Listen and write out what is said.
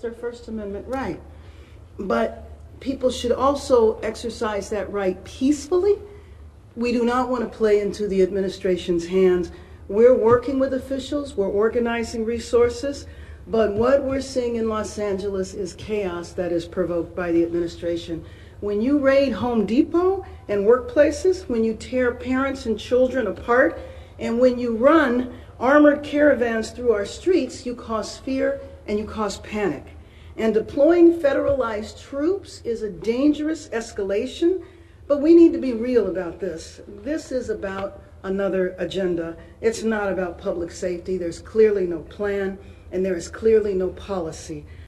their First Amendment right. But people should also exercise that right peacefully. We do not want to play into the administration's hands. We're working with officials, we're organizing resources, but what we're seeing in Los Angeles is chaos that is provoked by the administration. When you raid Home Depot and workplaces, when you tear parents and children apart, and when you run armored caravans through our streets, you cause fear and you cause panic. And deploying federalized troops is a dangerous escalation, but we need to be real about this. This is about another agenda. It's not about public safety. There's clearly no plan, and there is clearly no policy.